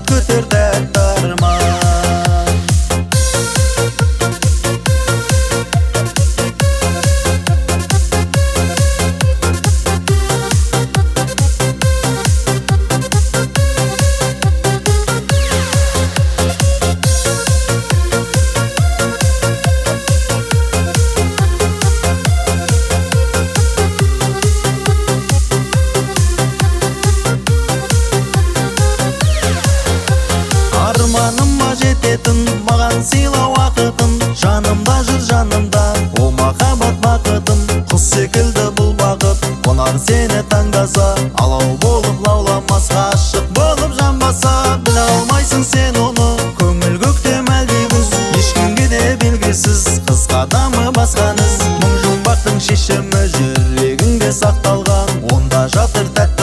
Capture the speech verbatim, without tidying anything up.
көтер тәтті арман. Арманыма жететін маған сыйла уақытын, жанымда жүр жанымда о махаббат бақытым. Құс секілді бұл бақыт қонар сені таңдаса, алау болып лауламас ғашық болып жанбаса. Біле алмайсың сен оны, көңіл көктем әлде күз, ешкімге де белгісіз қыз қадамы басқан із. Мың жұмбақтың шешімі жүрегіңде сақталған, онда жатыр тәтті